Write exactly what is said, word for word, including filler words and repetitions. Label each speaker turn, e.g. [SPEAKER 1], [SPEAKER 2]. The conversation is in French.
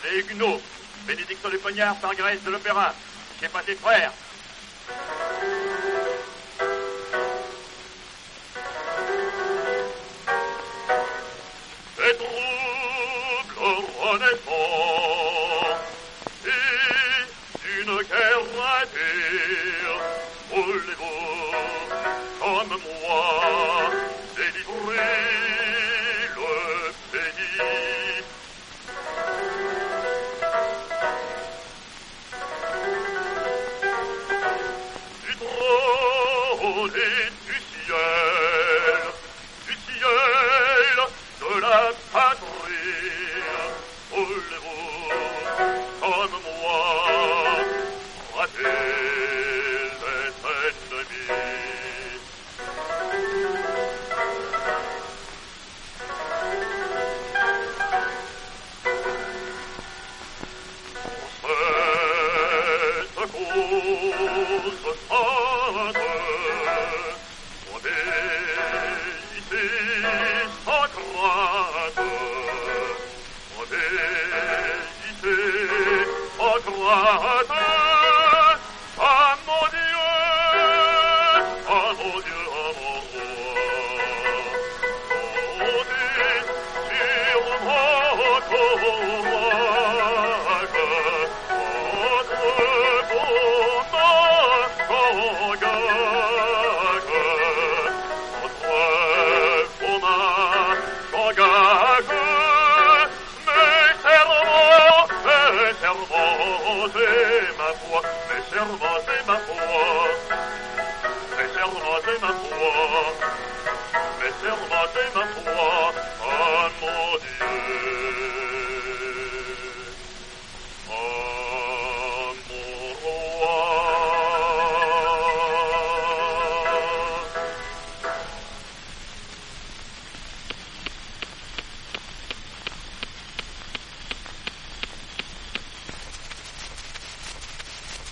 [SPEAKER 1] Les Huguenots, bénédiction du poignard par Grèce de l'Opéra. J'ai pas tes frères. Les troubles renaissants et une guerre à dire, voulez-vous, comme moi, délivrer le pays? Du trône et du ciel, du ciel de la patrie, voulez-vous, comme moi, rater les ennemis? Pour cette cause sainte, obéissez sans crainte, obéissez sans crainte.